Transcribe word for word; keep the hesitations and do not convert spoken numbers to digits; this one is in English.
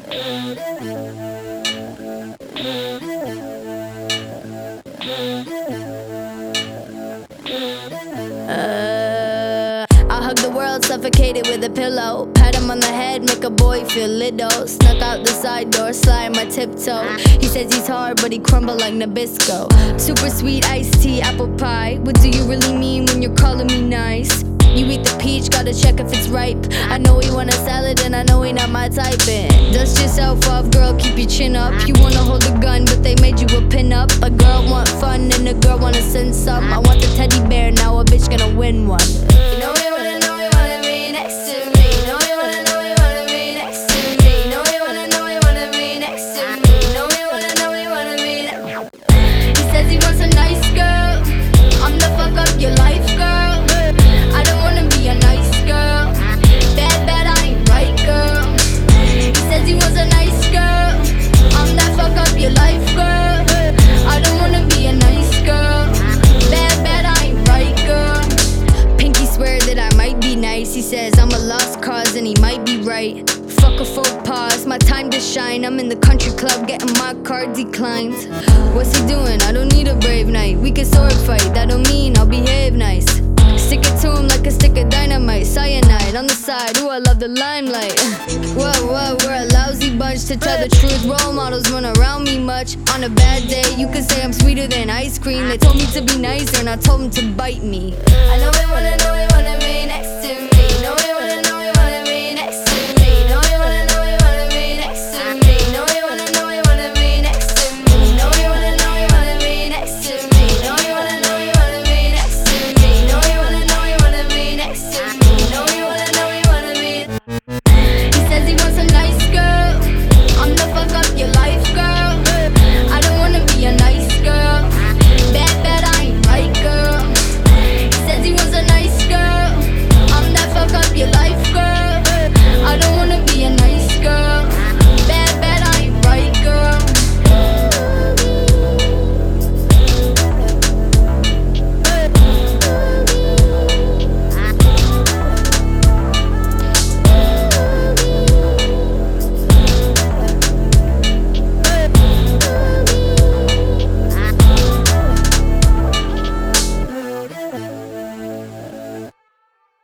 Uh, I hug the world, suffocated with a pillow. Pat him on the head, make a boy feel little. Snuck out the side door, slide my tiptoe. He says he's hard, but he crumble like Nabisco. Super sweet iced tea, apple pie. What do you really mean when you're calling me nice? You eat the peach, gotta check if it's ripe. I know he want a salad and I know he not my type. And dust yourself off, girl, keep your chin up. You wanna hold a gun, but they made you a pin up. A girl want fun and a girl wanna send some. I want the teddy bear, now a bitch gonna win one. You know he wanna know he wanna be next to me. Know he wanna know he wanna be next to me. Know he wanna know he wanna be next to me. Know he wanna know he wanna be next. He says he wants a nice girl. I'm the fuck up your life, girl. I don't wanna be a nice girl. Bad, bad, I ain't right, girl. He says he wants a nice girl. I'm that fuck up your life, girl. I don't wanna be a nice girl. Bad, bad, I ain't right, girl. Pinky swear that I might be nice. He says I'm a lost cause and he might be right. Fuck a faux pas, my time to shine. I'm in the country club getting my card declined. What's he doing? I don't need a brave knight. We can sword fight, that don't mean I'll behave nice. Stick it to him like a stick of dynamite. Cyanide on the side, ooh, I love the limelight. Whoa, whoa, we're a lousy bunch. To tell the truth, role models run around me much. On a bad day, you could say I'm sweeter than ice cream. They told me to be nicer and I told them to bite me. I know they wanna know, they wanna be next